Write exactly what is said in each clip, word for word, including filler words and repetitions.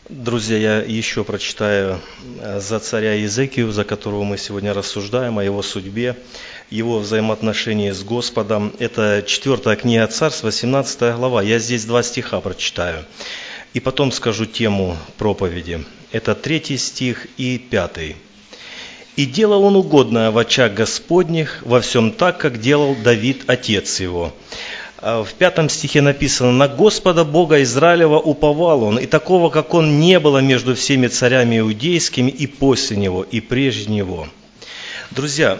Друзья, я еще прочитаю э, за царя Иезекию, за которого мы сегодня рассуждаем, о его судьбе, его взаимоотношении с Господом. Это четвертая книга Царств, восемнадцатая глава. Я здесь два стиха прочитаю. И потом скажу тему проповеди. Это третий стих и пятый. «И делал он угодное в очах Господних во всем так, как делал Давид, отец его». В пятом стихе написано: «На Господа Бога Израилева уповал он, и такого, как он, не было между всеми царями иудейскими и после него, и прежде него». Друзья,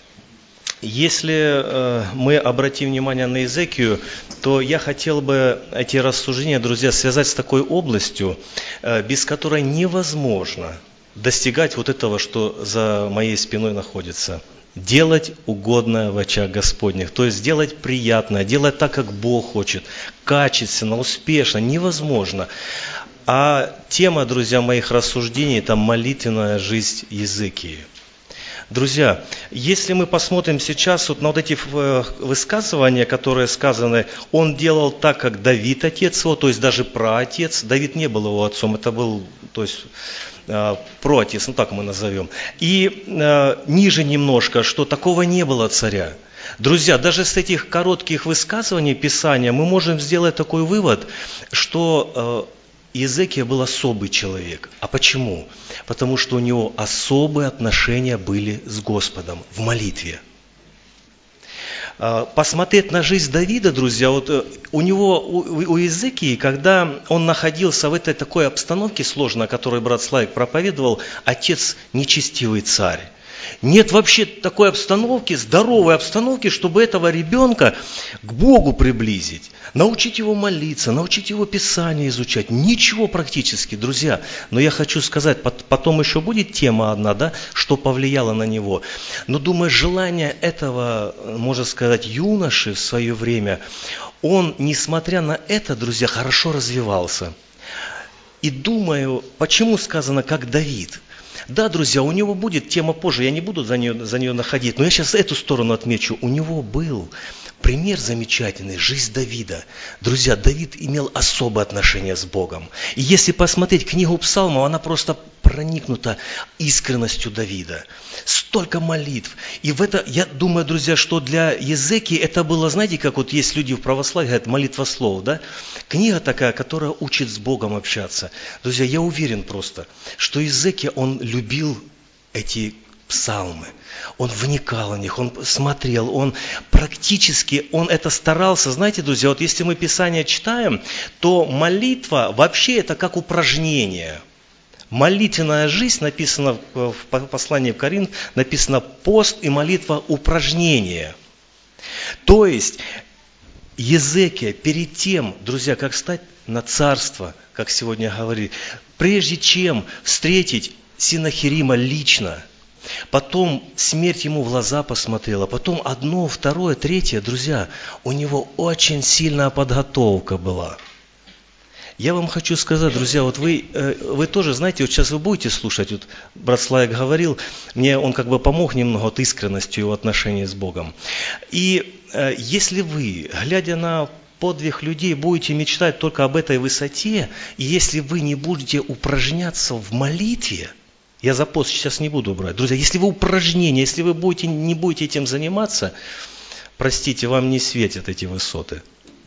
если мы обратим внимание на Иезекию, то я хотел бы эти рассуждения, друзья, связать с такой областью, без которой невозможно достигать вот этого, что за моей спиной находится. Делать угодное в очах Господних, то есть делать приятное, делать так, как Бог хочет, качественно, успешно, невозможно. А тема, друзья, моих рассуждений – это молитвенная жизнь Иезекии. Друзья, если мы посмотрим сейчас вот на вот эти высказывания, которые сказаны, он делал так, как Давид, отец его, то есть даже праотец. Давид не был его отцом, это был, то есть, проотец, ну так мы назовем. И э, ниже немножко, что такого не было царя. Друзья, даже с этих коротких высказываний Писания мы можем сделать такой вывод, что э, Иезекия был особый человек. А почему? Потому что у него особые отношения были с Господом в молитве. Посмотреть на жизнь Давида, друзья, вот у него, у Иезекии, когда он находился в этой такой обстановке сложной, о которой брат Славик проповедовал, отец нечестивый царь. Нет вообще такой обстановки, здоровой обстановки, чтобы этого ребенка к Богу приблизить, научить его молиться, научить его Писание изучать. Ничего практически, друзья. Но я хочу сказать, потом еще будет тема одна, да, что повлияло на него. Но думаю, желание этого, можно сказать, юноши в свое время, он, несмотря на это, друзья, хорошо развивался. И думаю, почему сказано, как Давид? Да, друзья, у него будет тема позже, я не буду за нее, за нее находить, но я сейчас эту сторону отмечу. У него был пример замечательный, жизнь Давида. Друзья, Давид имел особое отношение с Богом. И если посмотреть книгу Псалмов, она просто проникнута искренностью Давида. Столько молитв. И в это, я думаю, друзья, что для Иезекии это было, знаете, как вот есть люди в православии, говорят, молитва слов, да? Книга такая, которая учит с Богом общаться. Друзья, я уверен просто, что Иезекия, он любил эти псалмы. Он вникал в них, он смотрел, он практически, он это старался. Знаете, друзья, вот если мы Писание читаем, то молитва вообще это как упражнение. Молитвенная жизнь, написано в послании в Коринф, написано пост и молитва упражнение. То есть Иезекия перед тем, друзья, как стать на царство, как сегодня говорили, прежде чем встретить Синахирима лично, потом смерть ему в глаза посмотрела, потом одно, второе, третье, друзья, у него очень сильная подготовка была. Я вам хочу сказать, друзья, вот вы, вы тоже, знаете, вот сейчас вы будете слушать, вот брат Славик говорил, мне он как бы помог немного от искренностью его отношений с Богом. И э, если вы, глядя на подвиг людей, будете мечтать только об этой высоте, и если вы не будете упражняться в молитве, я за пост сейчас не буду брать, друзья, если вы упражнения, если вы будете, не будете этим заниматься, простите, вам не светят эти высоты.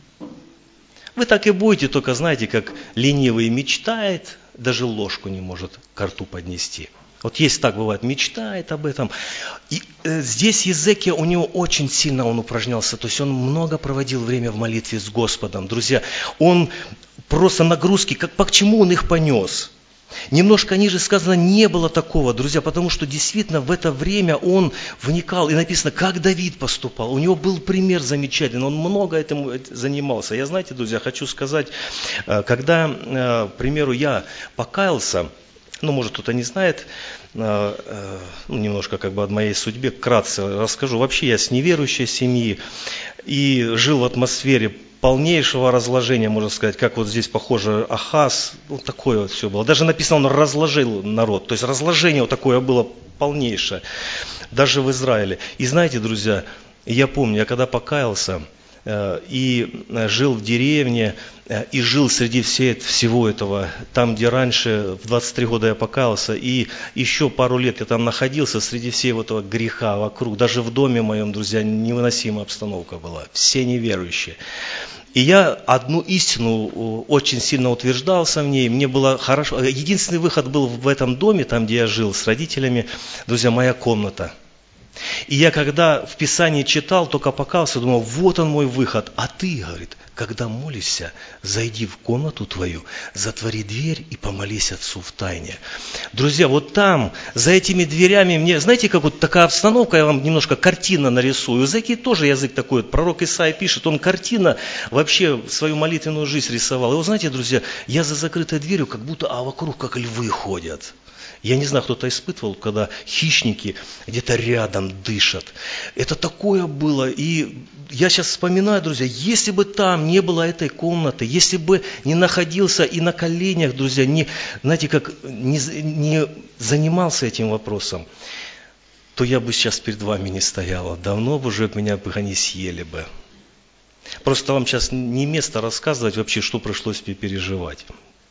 Вы так и будете, только знаете, как ленивый мечтает, даже ложку не может к рту поднести. Вот есть так бывает, мечтает об этом. И э, здесь Иезекия, у него очень сильно он упражнялся, то есть он много проводил время в молитве с Господом. Друзья, он просто нагрузки, как, по к чему он их понес? Немножко ниже сказано, не было такого, друзья, потому что действительно в это время он вникал, и написано, как Давид поступал. У него был пример замечательный, он много этим занимался. Я, знаете, друзья, хочу сказать, когда, к примеру, я покаялся, ну, может, кто-то не знает, ну, немножко как бы о моей судьбе, вкратце расскажу. Вообще я с неверующей семьи и жил в атмосфере полнейшего разложения, можно сказать, как вот здесь похоже Ахаз, вот такое вот все было. Даже написано, он разложил народ, то есть разложение вот такое было полнейшее, даже в Израиле. И знаете, друзья, я помню, я когда покаялся, и жил в деревне, и жил среди всего этого, там, где раньше, в двадцать три года я покаялся, и еще пару лет я там находился среди всего этого греха вокруг. Даже в доме моем, друзья, невыносимая обстановка была, все неверующие. И я одну истину очень сильно утверждался в ней, мне было хорошо. Единственный выход был в этом доме, там, где я жил с родителями, друзья, моя комната. И я когда в Писании читал, только покаялся, думал, вот он мой выход. А ты, говорит, когда молишься, зайди в комнату твою, затвори дверь и помолись Отцу в тайне. Друзья, вот там, за этими дверями, мне, знаете, как вот такая обстановка, я вам немножко картина нарисую. Языки тоже язык такой, пророк Исаия пишет, он картина вообще свою молитвенную жизнь рисовал. И вы знаете, друзья, я за закрытой дверью, как будто, а вокруг как львы ходят. Я не знаю, кто-то испытывал, когда хищники где-то рядом дышат. Это такое было. И я сейчас вспоминаю, друзья, если бы там не было этой комнаты, если бы не находился и на коленях, друзья, не, знаете, как не, не занимался этим вопросом, то я бы сейчас перед вами не стояла. Давно бы уже меня бы они съели бы. Просто вам сейчас не место рассказывать вообще, что пришлось мне переживать.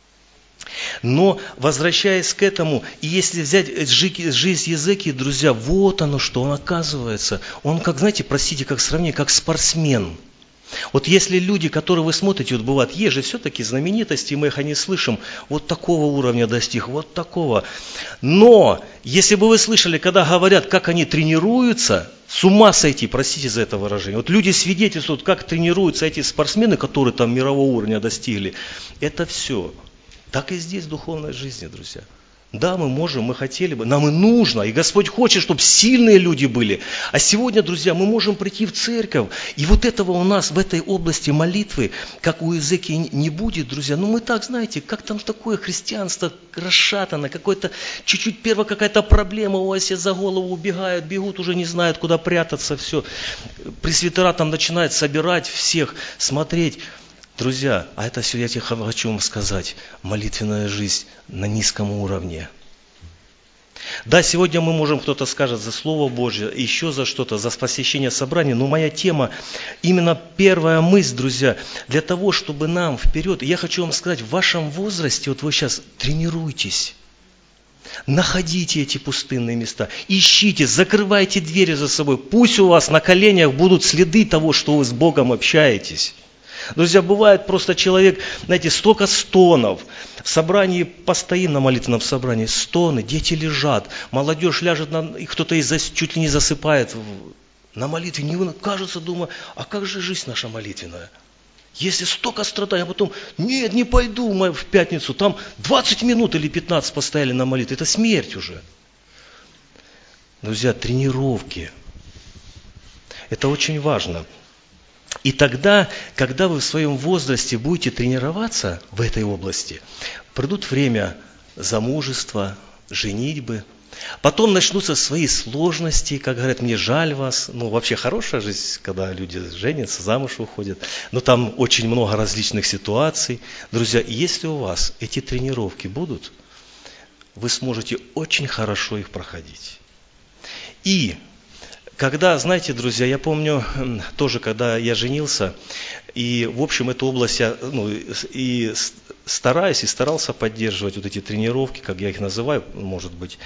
Но, возвращаясь к этому, и если взять жизнь Езекии, друзья, вот оно что, он оказывается, он как, знаете, простите, как сравнение, как спортсмен. Вот если люди, которые вы смотрите, вот бывают, есть же все-таки знаменитости, мы их не слышим, вот такого уровня достиг, вот такого. Но, если бы вы слышали, когда говорят, как они тренируются, с ума сойти, простите за это выражение. Вот люди свидетельствуют, как тренируются эти спортсмены, которые там мирового уровня достигли, это все. Так и здесь в духовной жизни, друзья. Да, мы можем, мы хотели бы, нам и нужно, и Господь хочет, чтобы сильные люди были. А сегодня, друзья, мы можем прийти в церковь, и вот этого у нас в этой области молитвы, как у Езекии, не будет, друзья. Ну мы так, знаете, как там такое христианство расшатано, какое-то, чуть-чуть первая какая-то проблема, у вас все за голову убегают, бегут, уже не знают, куда прятаться, все. Пресвитера там начинают собирать всех, смотреть. Друзья, а это все я тебе хочу вам сказать, молитвенная жизнь на низком уровне. Да, сегодня мы можем, кто-то скажет, за Слово Божье, еще за что-то, за посещение собраний, но моя тема, именно первая мысль, друзья, для того, чтобы нам вперед, я хочу вам сказать, в вашем возрасте, вот вы сейчас тренируйтесь. Находите эти пустынные места, ищите, закрывайте двери за собой, пусть у вас на коленях будут следы того, что вы с Богом общаетесь. Друзья, бывает просто человек, знаете, столько стонов. В собрании, постоим на молитвенном собрании, стоны, дети лежат, молодежь ляжет, на, и кто-то из чуть ли не засыпает на молитве. Не, кажется, думаю, а как же жизнь наша молитвенная? Если столько страданий, а потом, нет, не пойду в пятницу, там двадцать минут или пятнадцать постояли на молитве, это смерть уже. Друзья, тренировки. Это очень важно. И тогда, когда вы в своем возрасте будете тренироваться в этой области, придут время замужества, женитьбы, потом начнутся свои сложности, как говорят, мне жаль вас, ну вообще хорошая жизнь, когда люди женятся, замуж выходят, но там очень много различных ситуаций. Друзья, если у вас эти тренировки будут, вы сможете очень хорошо их проходить. И когда, знаете, друзья, я помню тоже, когда я женился, и, в общем, эту область я ну, и стараюсь, и старался поддерживать вот эти тренировки, как я их называю, может быть.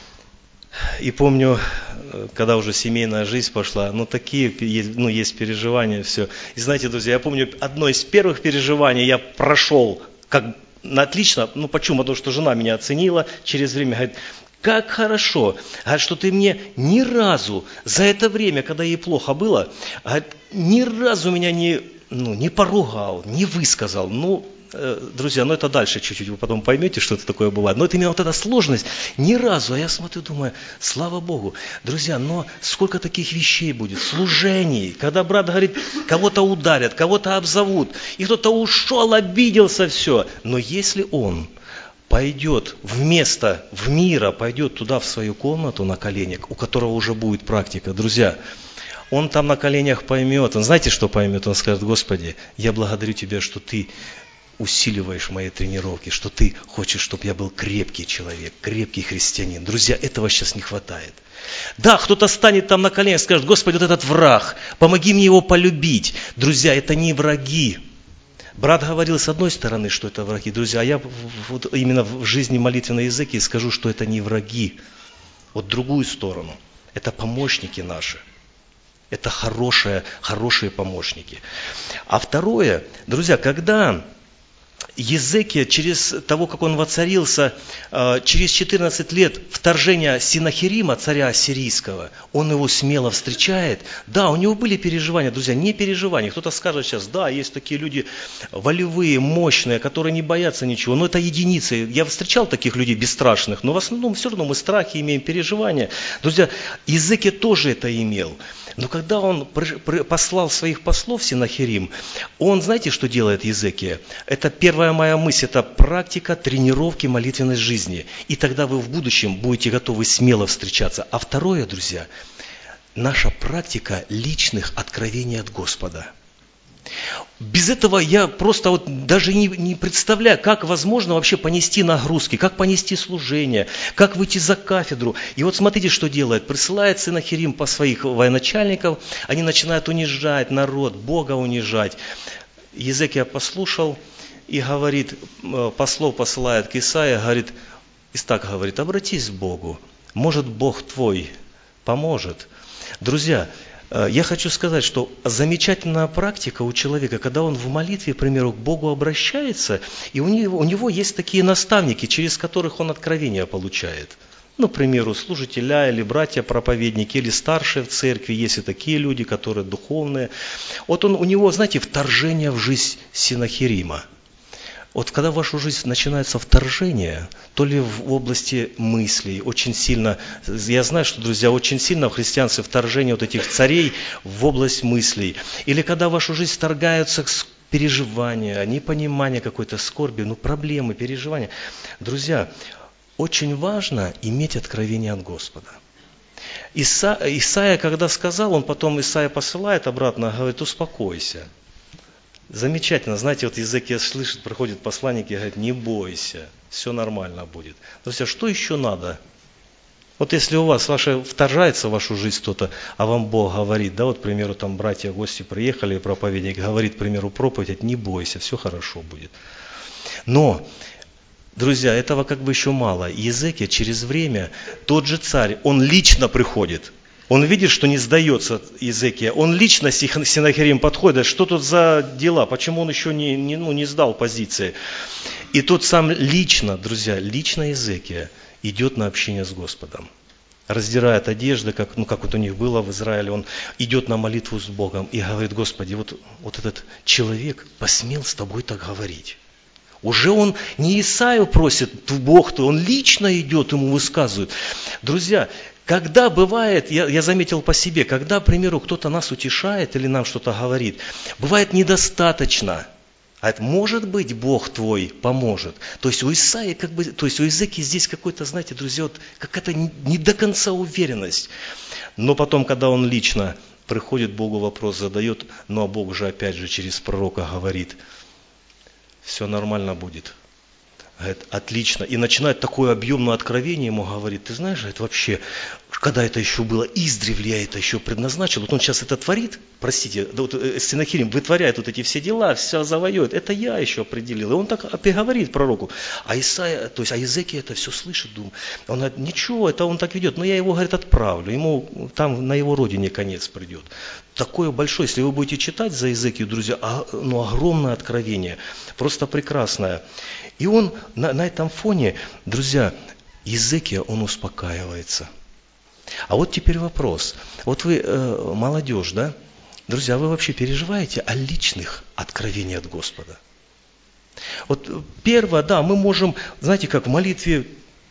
И помню, когда уже семейная жизнь пошла, ну, такие есть, ну, есть переживания, все. И знаете, друзья, я помню, одно из первых переживаний я прошел, как отлично, ну, почему? Потому что жена меня оценила через время, говорит, как хорошо, говорит, что ты мне ни разу за это время, когда ей плохо было, говорит, ни разу меня не, ну, не поругал, не высказал. Ну, э, друзья, ну это дальше чуть-чуть, вы потом поймете, что это такое бывает. Но это именно вот эта сложность, ни разу. А я смотрю, думаю, слава Богу. Друзья, но сколько таких вещей будет, служений, когда брат говорит, кого-то ударят, кого-то обзовут, и кто-то ушел, обиделся, все. Но если он пойдет в место, в мира, пойдет туда, в свою комнату на коленях, у которого уже будет практика. Друзья, он там на коленях поймет, он знаете, что поймет? Он скажет, Господи, я благодарю Тебя, что Ты усиливаешь мои тренировки, что ты хочешь, чтобы я был крепкий человек, крепкий христианин. Друзья, этого сейчас не хватает. Да, кто-то станет там на коленях и скажет: Господи, вот этот враг, помоги мне его полюбить. Друзья, это не враги. Брат говорил с одной стороны, что это враги, друзья, а я вот именно в жизни молитвенной языке скажу, что это не враги. Вот другую сторону. Это помощники наши. Это хорошие, хорошие помощники. А второе, друзья, когда Езекия, через того, как он воцарился, через четырнадцать лет вторжения Синахирима, царя ассирийского, он его смело встречает. Да, у него были переживания, друзья, не переживания. Кто-то скажет сейчас: да, есть такие люди волевые, мощные, которые не боятся ничего. Но это единицы. Я встречал таких людей бесстрашных, но в основном все равно мы страхи имеем, переживания. Друзья, Езекия тоже это имел. Но когда он послал своих послов в Синахирим, он, знаете, что делает Езекия? Это первая моя мысль, это практика тренировки молитвенной жизни. И тогда вы в будущем будете готовы смело встречаться. А второе, друзья, наша практика личных откровений от Господа. Без этого я просто вот даже не, не представляю, как возможно вообще понести нагрузки, как понести служение, как выйти за кафедру. И вот смотрите, что делает. Присылает Синахирим по своих военачальников, они начинают унижать народ, Бога унижать. Езекия послушал и говорит, послов посылает к Исаии, говорит, и так говорит: обратись к Богу, может Бог твой поможет. Друзья, я хочу сказать, что замечательная практика у человека, когда он в молитве, к примеру, к Богу обращается, и у него, у него есть такие наставники, через которых он откровения получает. Ну, к примеру, служителя или братья-проповедники, или старшие в церкви, есть и такие люди, которые духовные. Вот он, у него, знаете, вторжение в жизнь Синахирима. Вот когда в вашу жизнь начинается вторжение, то ли в области мыслей, очень сильно, я знаю, что, друзья, очень сильно в христианстве вторжение вот этих царей в область мыслей, или когда в вашу жизнь вторгаются переживания, непонимание какой-то скорби, ну, проблемы, переживания. Друзья, очень важно иметь откровение от Господа. Иса, Исаия, когда сказал, он потом, Исаия посылает обратно, говорит: успокойся. Замечательно, знаете, вот Езекия слышит, приходит посланник и говорит: не бойся, все нормально будет. Друзья, что еще надо? Вот если у вас ваше, вторжается в вашу жизнь кто-то, а вам Бог говорит, да, вот, к примеру, там братья, гости приехали, проповедник говорит, к примеру, проповедь, не бойся, все хорошо будет. Но, друзья, этого как бы еще мало. Езекия через время, тот же царь, он лично приходит. Он видит, что не сдается Езекия. Он лично Синахирим подходит: что тут за дела, почему он еще не, не, ну, не сдал позиции. И тот сам лично, друзья, лично Езекия идет на общение с Господом. Раздирает одежды, как, ну, как вот у них было в Израиле. Он идет на молитву с Богом и говорит: Господи, вот, вот этот человек посмел с тобой так говорить. Уже он не Исаию просит, Бог, то он лично идет, ему высказывает. Друзья, когда бывает, я, я заметил по себе, когда, к примеру, кто-то нас утешает или нам что-то говорит, бывает недостаточно. А это, может быть, Бог твой поможет. То есть у Исаии, как бы, то есть у Езекии здесь какой-то, знаете, друзья, вот какая-то не до конца уверенность. Но потом, когда он лично приходит, Богу вопрос задает, ну а Бог же опять же через пророка говорит: все нормально будет. Говорит: отлично. И начинает такое объемное откровение ему говорит: ты знаешь, это вообще, когда это еще было издревле, я это еще предназначил, вот он сейчас это творит, простите, вот Синахирим вытворяет вот эти все дела, все завоюет, это я еще определил. И он так говорит пророку. А Исаия, то есть, а Езекия это все слышит, думает. Он говорит: ничего, это он так ведет, но я его, говорит, отправлю, ему там на его родине конец придет. Такое большое, если вы будете читать за Езекию, друзья, ну, огромное откровение, просто прекрасное. И он на, на этом фоне, друзья, Езекия, он успокаивается. А вот теперь вопрос. Вот вы э, молодежь, да? Друзья, вы вообще переживаете о личных откровениях от Господа? Вот первое, да, мы можем, знаете, как в молитве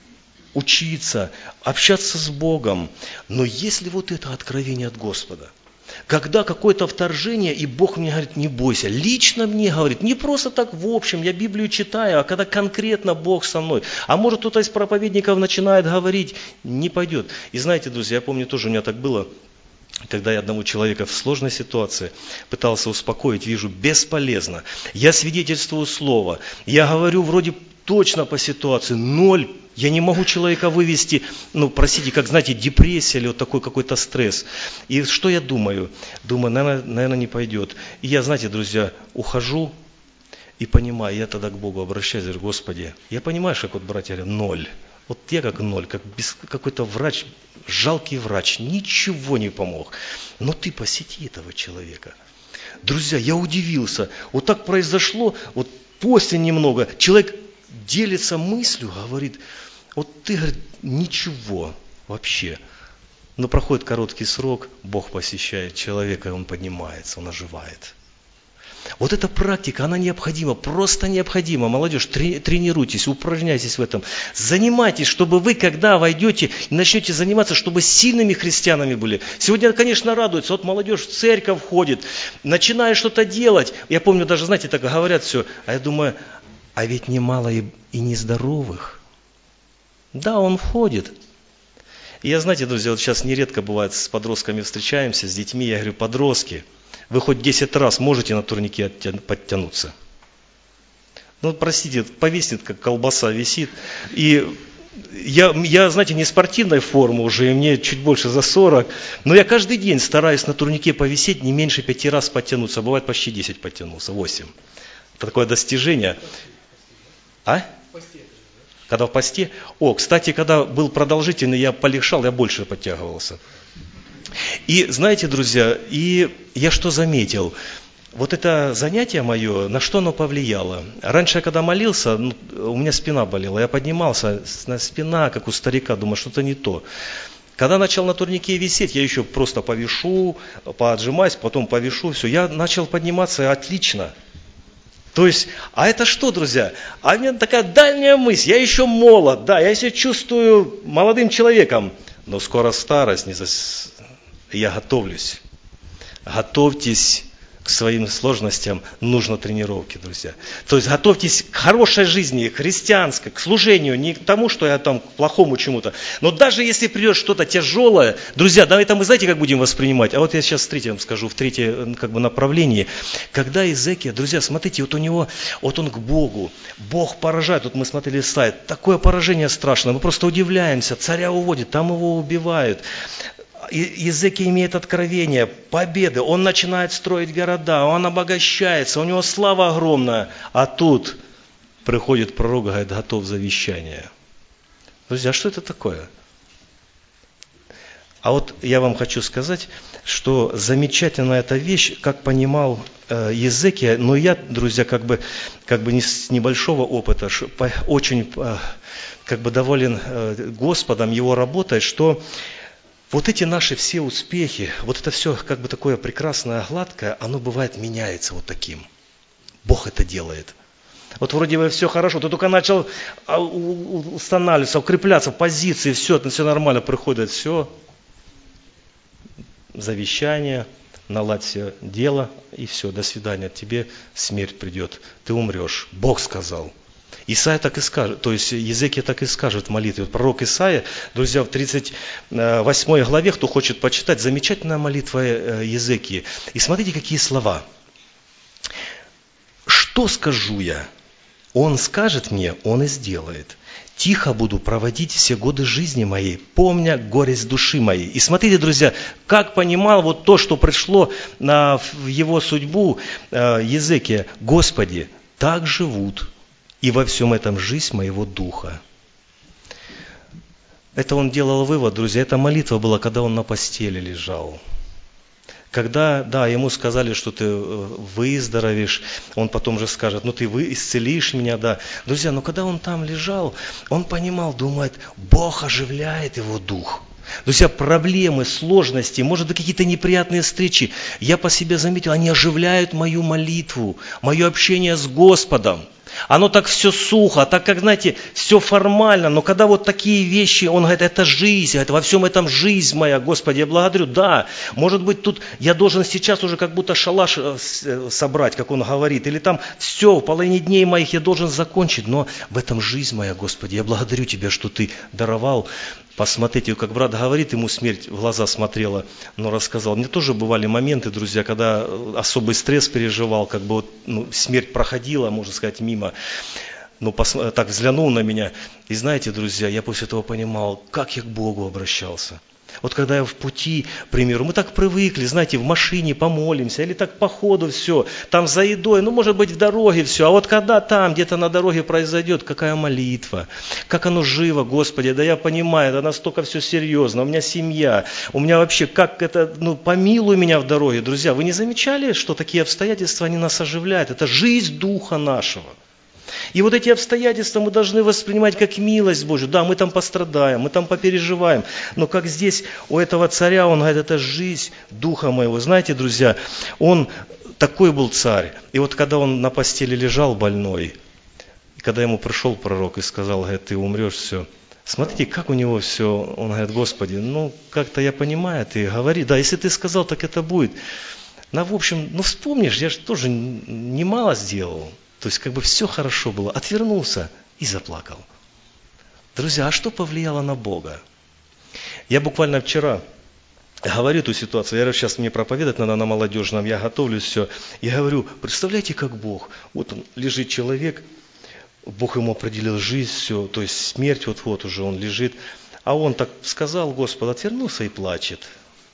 учиться, общаться с Богом, но если вот это откровение от Господа, когда какое-то вторжение, и Бог мне говорит: не бойся. Лично мне говорит, не просто так в общем, я Библию читаю, а когда конкретно Бог со мной. А может, кто-то из проповедников начинает говорить, не пойдет. И знаете, друзья, я помню тоже, у меня так было. Когда я одного человека в сложной ситуации пытался успокоить, вижу, бесполезно. Я свидетельствую слово, я говорю вроде точно по ситуации, ноль. Я не могу человека вывести, ну, простите, как, знаете, депрессия или вот такой какой-то стресс. И что я думаю? Думаю, наверное, наверное, не пойдет. И я, знаете, друзья, ухожу и понимаю, я тогда к Богу обращаюсь, говорю, Господи, я понимаю, что, как вот братья говорят, ноль. Вот я как ноль, как без, какой-то врач, жалкий врач, ничего не помог. Но ты посети этого человека. Друзья, я удивился. Вот так произошло, вот после немного, человек делится мыслью, говорит, вот ты, говорит, ничего вообще. Но проходит короткий срок, Бог посещает человека, и он поднимается, он оживает. Вот эта практика, она необходима, просто необходима. Молодежь, тренируйтесь, упражняйтесь в этом. Занимайтесь, чтобы вы, когда войдете и начнете заниматься, чтобы сильными христианами были. Сегодня, конечно, радуется. Вот молодежь в церковь ходит, начинает что-то делать. Я помню, даже, знаете, так говорят все. А я думаю, а ведь немало и, и нездоровых. Да, он входит. И я, знаете, друзья, вот сейчас нередко бывает, с подростками встречаемся, с детьми, я говорю, подростки, вы хоть десять раз можете на турнике подтянуться? Ну, простите, повиснет, как колбаса висит. И я, я, знаете, не спортивной формы уже, и мне чуть больше за сорок, но я каждый день стараюсь на турнике повисеть, не меньше пяти раз подтянуться. Бывает, почти десять подтянулся, восемь. Это такое достижение. А? Когда в посте? О, кстати, когда был продолжительный, я полегшал, я больше подтягивался. И знаете, друзья, и я что заметил? Вот это занятие мое, на что оно повлияло? Раньше, я когда молился, ну, у меня спина болела, я поднимался, спина, как у старика, думаю, что-то не то. Когда начал на турнике висеть, я еще просто повешу, поотжимаюсь, потом повешу, все, я начал подниматься отлично. То есть, а это что, друзья? А у меня такая дальняя мысль, я еще молод, да, я себя чувствую молодым человеком, но скоро старость, не зас... я готовлюсь. Готовьтесь к своим сложностям, нужно тренировки, друзья. То есть готовьтесь к хорошей жизни, христианской, к служению, не к тому, что я там к плохому чему-то. Но даже если придет что-то тяжелое, друзья, да, это мы знаете, как будем воспринимать? А вот я сейчас в третьем скажу, в третьем как бы направлении. Когда Иезекия, друзья, смотрите, вот у него, вот он к Богу, Бог поражает, вот мы смотрели сайт, такое поражение страшное, мы просто удивляемся, царя уводит, там его убивают. Иезекия имеет откровение, победы, он начинает строить города, он обогащается, у него слава огромная. А тут приходит пророк, говорит, готов завещание. Друзья, что это такое? А вот я вам хочу сказать, что замечательная эта вещь, как понимал э, Иезекия, но я, друзья, как бы, как бы не с небольшого опыта, очень э, как бы доволен э, Господом, его работой, что вот эти наши все успехи, вот это все как бы такое прекрасное, гладкое, оно бывает меняется вот таким. Бог это делает. Вот вроде бы все хорошо, ты только начал устанавливаться, укрепляться в позиции, все, все нормально, приходит все, завещание, наладь все дело, и все, до свидания, тебе смерть придет, ты умрешь. Бог сказал. Исайя так и скажет, то есть Иезекия так и скажет в молитве. Вот пророк Исайя, друзья, в тридцать восьмой главе, кто хочет почитать, замечательная молитва Иезекии. И смотрите, какие слова. «Что скажу я? Он скажет мне, он и сделает. Тихо буду проводить все годы жизни моей, помня горесть души моей». И смотрите, друзья, как понимал вот то, что пришло на, в его судьбу Иезекия. «Господи, так живут, и во всем этом жизнь моего духа». Это он делал вывод, друзья, эта молитва была, когда он на постели лежал. Когда, да, ему сказали, что ты выздоровеешь, он потом же скажет, ну ты вы исцелишь меня, да. Друзья, но когда он там лежал, он понимал, думает, Бог оживляет его дух. Друзья, проблемы, сложности, может быть, какие-то неприятные встречи, я по себе заметил, они оживляют мою молитву, мое общение с Господом. Оно так все сухо, так как, знаете, все формально, но когда вот такие вещи, он говорит, это жизнь, это во всем этом жизнь моя, Господи, я благодарю, да, может быть, тут я должен сейчас уже как будто шалаш собрать, как он говорит, или там все, в половине дней моих я должен закончить, но в этом жизнь моя, Господи, я благодарю Тебя, что Ты даровал. Посмотрите, как брат говорит, ему смерть в глаза смотрела, но рассказал. Мне тоже бывали моменты, друзья, когда особый стресс переживал, как бы вот, ну, смерть проходила, можно сказать, мимо. Но пос... так взглянул на меня. И знаете, друзья, я после этого понимал, как я к Богу обращался. Вот когда я в пути, к примеру, мы так привыкли, знаете, в машине помолимся, или так по ходу все, там за едой, ну, может быть, в дороге все, а вот когда там, где-то на дороге произойдет, какая молитва, как оно живо, Господи, да я понимаю, это настолько все серьезно, у меня семья, у меня вообще, как это, ну, помилуй меня в дороге, друзья, вы не замечали, что такие обстоятельства, они нас оживляют, это жизнь Духа нашего. И вот эти обстоятельства мы должны воспринимать как милость Божью. Да, мы там пострадаем, мы там попереживаем. Но как здесь у этого царя, он говорит, это жизнь Духа моего. Знаете, друзья, он такой был царь. И вот когда он на постели лежал больной, и когда ему пришел пророк и сказал, говорит, ты умрешь, все. Смотрите, как у него все. Он говорит, Господи, ну как-то я понимаю, ты говори. Да, если ты сказал, так это будет. Ну, в общем, ну вспомнишь, я же тоже немало сделал. То есть, как бы все хорошо было. Отвернулся и заплакал. Друзья, а что повлияло на Бога? Я буквально вчера говорю эту ситуацию. Я говорю, сейчас мне проповедовать надо на молодежном. Я готовлюсь все. И говорю, представляете, как Бог. Вот он, лежит человек. Бог ему определил жизнь, все. То есть, смерть вот-вот уже он лежит. А он так сказал, Господь, отвернулся и плачет.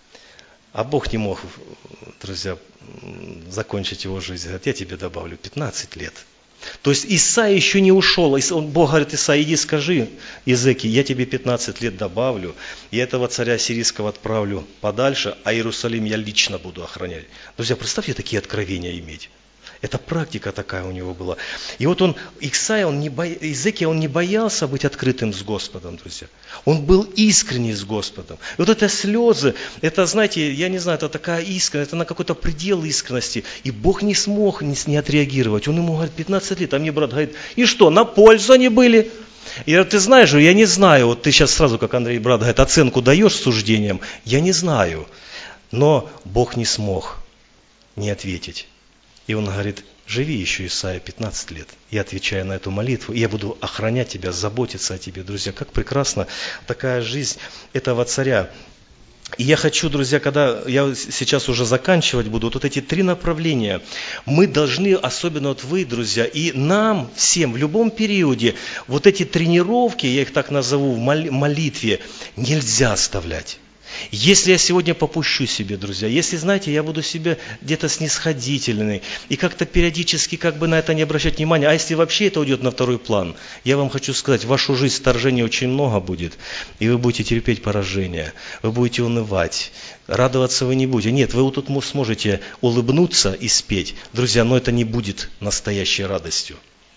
А Бог не мог, друзья, закончить его жизнь. Говорит, я тебе добавлю пятнадцать лет. То есть Исаия еще не ушел. Бог говорит, Исаия, иди скажи Иезекии, я тебе пятнадцать лет добавлю, и этого царя сирийского отправлю подальше, а Иерусалим я лично буду охранять. Друзья, представьте такие откровения иметь. Это практика такая у него была. И вот он, Исаия, он не бо... Иезекия, он не боялся быть открытым с Господом, друзья. Он был искренний с Господом. И вот это слезы, это, знаете, я не знаю, это такая искренность, это на какой-то предел искренности. И Бог не смог не, не отреагировать. Он ему говорит, пятнадцать лет, а мне брат говорит, и что, на пользу они были? И говорю, ты знаешь, я не знаю, вот ты сейчас сразу, как Андрей брат говорит, оценку даешь суждениям, я не знаю. Но Бог не смог не ответить. И он говорит, живи еще, Исаия, пятнадцать лет. Я отвечаю на эту молитву, и я буду охранять тебя, заботиться о тебе, друзья. Как прекрасна такая жизнь этого царя. И я хочу, друзья, когда я сейчас уже заканчивать буду, вот эти три направления, мы должны, особенно вот вы, друзья, и нам всем в любом периоде, вот эти тренировки, я их так назову, в молитве, нельзя оставлять. Если я сегодня попущу себе, друзья, если, знаете, я буду себе где-то снисходительный и как-то периодически как бы на это не обращать внимания, а если вообще это уйдет на второй план, я вам хочу сказать, в вашу жизнь вторжений очень много будет, и вы будете терпеть поражение, вы будете унывать, радоваться вы не будете. Нет, вы вот тут сможете улыбнуться и спеть, друзья, но это не будет настоящей радостью.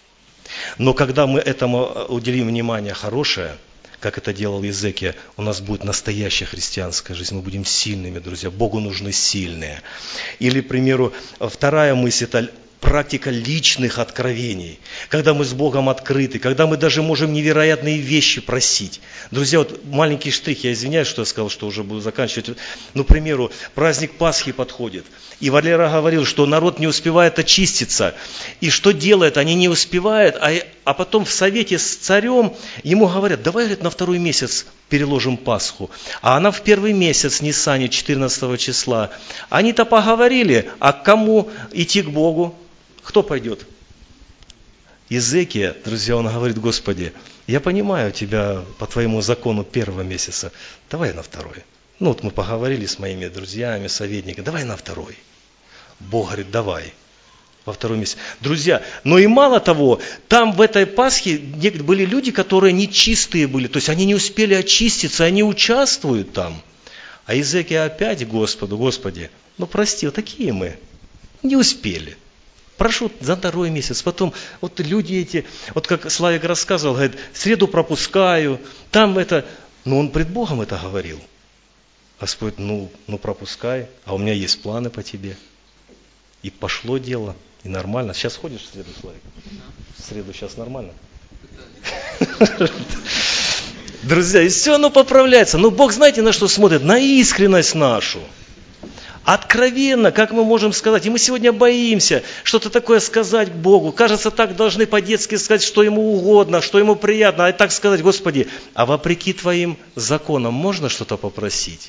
Но когда мы этому уделим внимание хорошее, как это делал Иезекия, у нас будет настоящая христианская жизнь, мы будем сильными, друзья, Богу нужны сильные. Или, к примеру, вторая мысль, это практика личных откровений, когда мы с Богом открыты, когда мы даже можем невероятные вещи просить. Друзья, вот маленький штрих, я извиняюсь, что я сказал, что уже буду заканчивать. Ну, к примеру, праздник Пасхи подходит. И Валера говорил, что народ не успевает очиститься. И что делает? Они не успевают, а, а потом в совете с царем ему говорят, давай, говорит, на второй месяц переложим Пасху. А она в первый месяц, Ниссане, четырнадцатого числа. Они-то поговорили, а к кому идти к Богу? Кто пойдет? Иезекия, друзья, он говорит, Господи, я понимаю тебя по твоему закону первого месяца, давай на второй. Ну вот мы поговорили с моими друзьями, советниками, давай на второй. Бог говорит, давай, во второй месяц. Друзья, но и мало того, там в этой Пасхе были люди, которые нечистые были, то есть они не успели очиститься, они участвуют там. А Иезекия опять Господу, Господи, ну прости, вот такие мы, не успели. Прошу за второй месяц, потом вот люди эти, вот как Славик рассказывал, говорит, среду пропускаю, там это, ну он пред Богом это говорил. Господь, ну, ну пропускай, а у меня есть планы по тебе. И пошло дело, и нормально. Сейчас ходишь в среду, Славик? В среду сейчас нормально? Друзья, и все оно поправляется. Но Бог, знаете, на что смотрит? На искренность нашу. Откровенно, как мы можем сказать. И мы сегодня боимся что-то такое сказать Богу. Кажется, так должны по-детски сказать, что Ему угодно, что Ему приятно. А так сказать: Господи, а вопреки Твоим законам можно что-то попросить?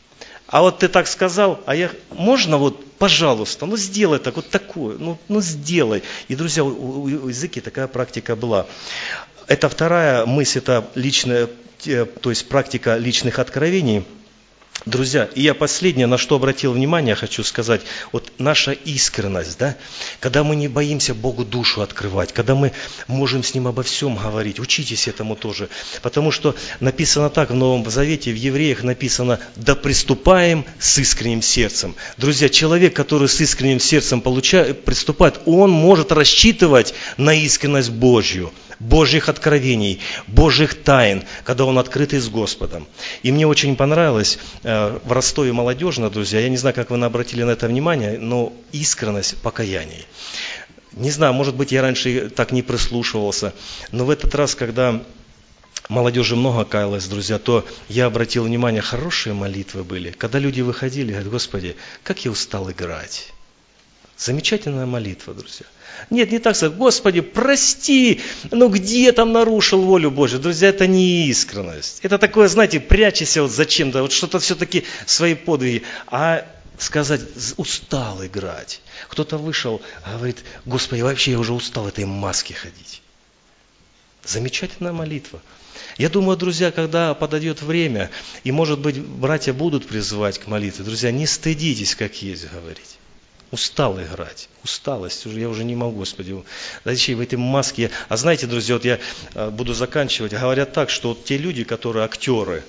А вот Ты так сказал, а я... Можно вот, пожалуйста, ну сделай так, вот такое, ну, ну сделай. И, друзья, у, у, у языки такая практика была. Это вторая мысль, это личная, то есть практика личных откровений. Друзья, и я последнее, на что обратил внимание, хочу сказать, вот наша искренность, да, когда мы не боимся Богу душу открывать, когда мы можем с Ним обо всем говорить, учитесь этому тоже, потому что написано так в Новом Завете, в Евреях написано: «Да приступаем с искренним сердцем». Друзья, человек, который с искренним сердцем получает, приступает, он может рассчитывать на искренность Божью, Божьих откровений, Божьих тайн, когда он открытый с Господом. И мне очень понравилось э, в Ростове молодежно, друзья, я не знаю, как вы обратили на это внимание, но искренность покаяний. Не знаю, может быть, я раньше так не прислушивался, но в этот раз, когда молодежи много каялось, друзья, то я обратил внимание, хорошие молитвы были. Когда люди выходили, говорят: Господи, как я устал играть. Замечательная молитва, друзья. Нет, не так сказать: Господи, прости, ну где там нарушил волю Божью? Друзья, это не искренность. Это такое, знаете, прячешься вот зачем-то, вот что-то все-таки свои подвиги. А сказать: устал играть. Кто-то вышел, говорит: Господи, вообще я уже устал в этой маске ходить. Замечательная молитва. Я думаю, друзья, когда подойдет время, и, может быть, братья будут призывать к молитве, друзья, не стыдитесь, как есть говорить. Устал играть, усталость, я уже не могу, Господи, зачем в этой маске. А знаете, друзья, вот я буду заканчивать, говорят так, что вот те люди, которые актеры,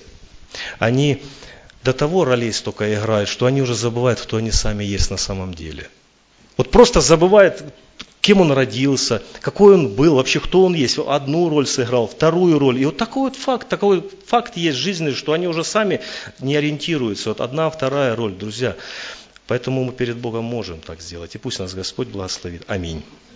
они до того ролей столько играют, что они уже забывают, кто они сами есть на самом деле. Вот просто забывают, кем он родился, какой он был, вообще кто он есть. Одну роль сыграл, вторую роль. И вот такой вот факт, такой факт есть жизненный, что они уже сами не ориентируются. Вот одна, вторая роль, друзья. Поэтому мы перед Богом можем так сделать. И пусть нас Господь благословит. Аминь.